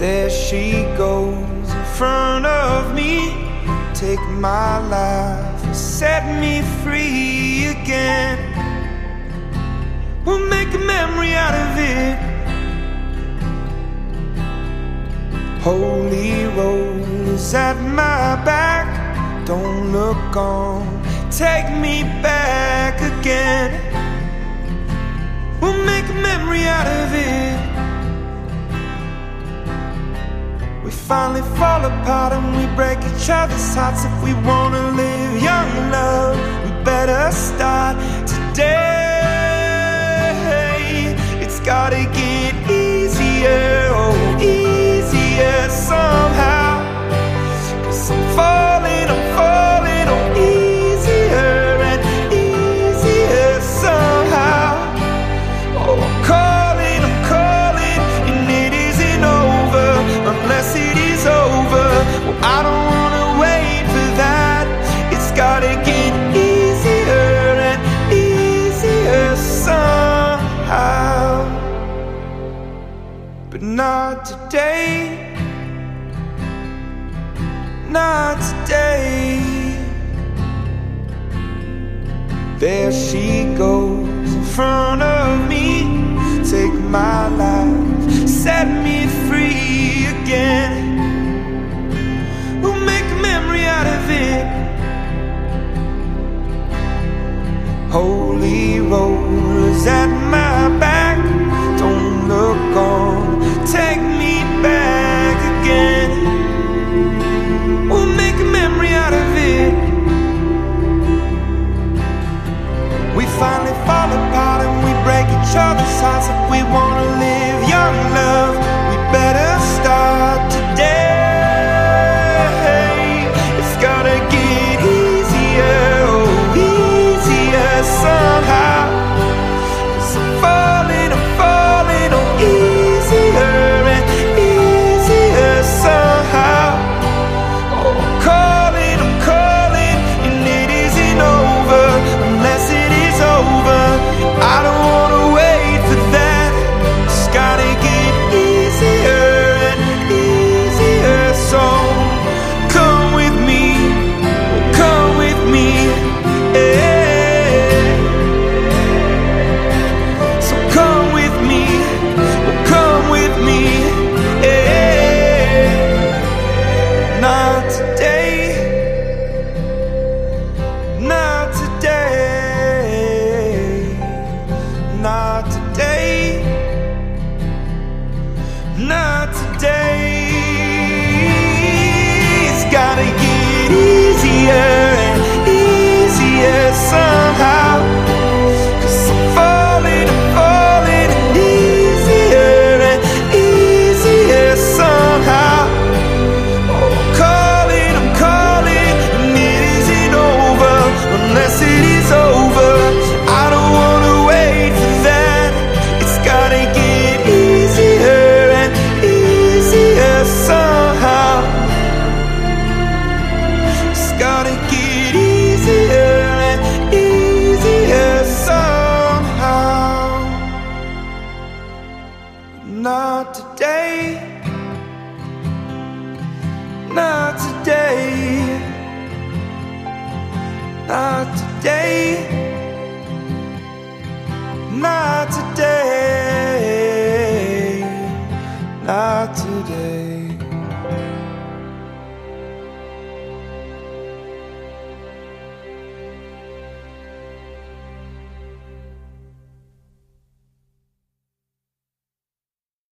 There she goes in front of me. Take my life and set me free again. We'll make a memory out of it. Holy roll is at my back. Don't look on, take me back again. We'll make a memory out of it. We finally fall apart and we break each other's hearts. If we wanna live young and love, we better start today. It's gotta get easier, oh easier somehow. 'Cause I'm falling, oh easier and easier somehow. Oh, I'm calling, and it isn't over unless it is over. Well, I don't wanna wait for that. It's gotta get easier and easier somehow. But not today, not today. There she goes in front of me. Take my life, set me free again. We'll make a memory out of it. Holy rollers at my back. Don't look on, take me back again. We'll make a memory out of it. We finally fall apart and we break each other's hearts. If we wanna live young love,